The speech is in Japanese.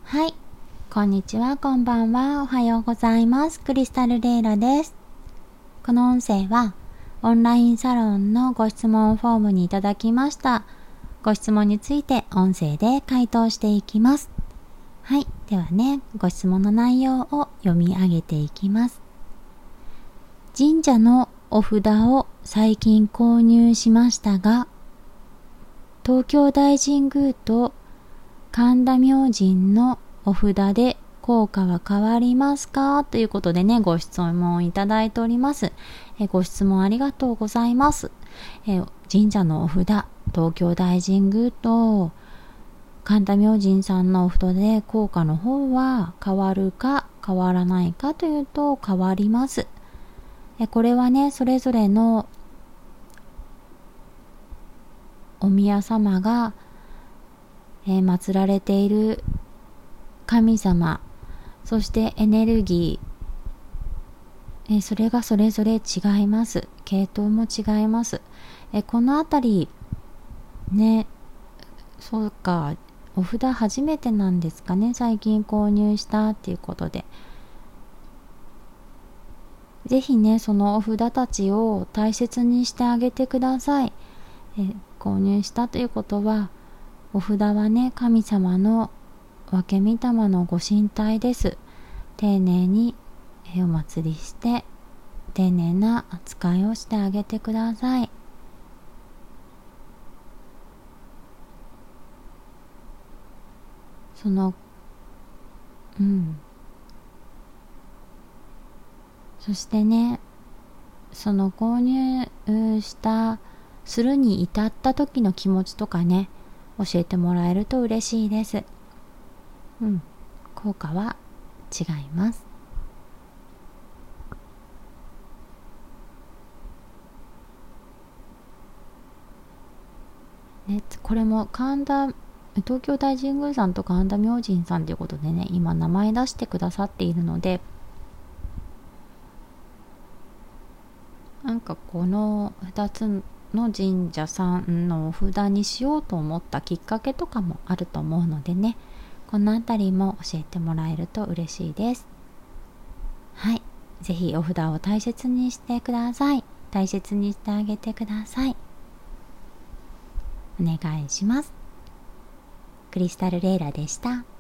はい、こんにちは、こんばんは、おはようございます。クリスタルレイラです。この音声はオンラインサロンのご質問フォームにいただきましたご質問について音声で回答していきます。はい、ではね、ご質問の内容を読み上げていきます。神社のお札を最近購入しましたが、東京大神宮と神田明神のお札で効果は変わりますかということでね、ご質問いただいております。ご質問ありがとうございます。神社のお札、東京大神宮と神田明神さんのお札で効果の方は変わるか変わらないかというと変わります。これはね、それぞれのお宮様が祀られている神様、そしてエネルギー、それがそれぞれ違います。系統も違います。このあたりね、そうか、お札初めてなんですかね、最近購入したっていうことで、ぜひね、そのお札たちを大切にしてあげてください。購入したということは、お札はね、神様の分け御霊のご神体です。丁寧にお祭りして丁寧な扱いをしてあげてください。そしてね、その購入するに至った時の気持ちとかね、教えてもらえると嬉しいです。効果は違います。ね、これも東京大神宮さんと神田明神さんということでね、今名前出してくださっているので、なんかこの2つの神社さんのお札にしようと思ったきっかけとかもあると思うのでね、このあたりも教えてもらえると嬉しいです。はい、ぜひお札を大切にしてください。大切にしてあげてください。お願いします。クリスタルレイラでした。